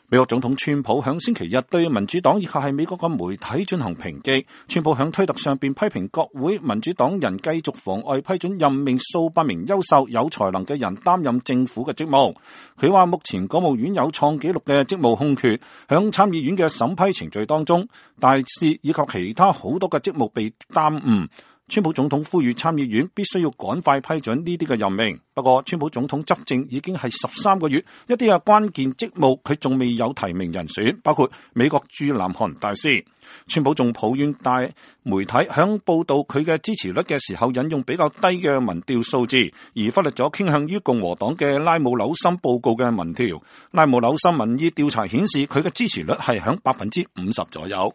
美國總統川普響星期日對民主黨以及係美國嘅媒體進行抨擊。川普響推特上邊批評國會民主黨人繼續妨礙批准任命數百名優秀有才能嘅人擔任政府嘅職務。佢話目前國務院有創紀錄嘅職務空缺，響參議院嘅審批程序當中，大使以及其他好多嘅職務被耽誤。川普總統呼籲參議院必須要趕快批准呢啲嘅任命。不過川普總統執政已經係13個月，一啲嘅關鍵職務佢仲未有提名人選，包括美國駐南韓大使。川普仲抱怨大媒體響報道佢嘅支持率嘅時候引用比較低嘅民調數字，而忽略咗傾向於共和黨嘅拉姆紐森報告嘅民調。拉姆紐森民意調查顯示佢嘅支持率係響50%左右。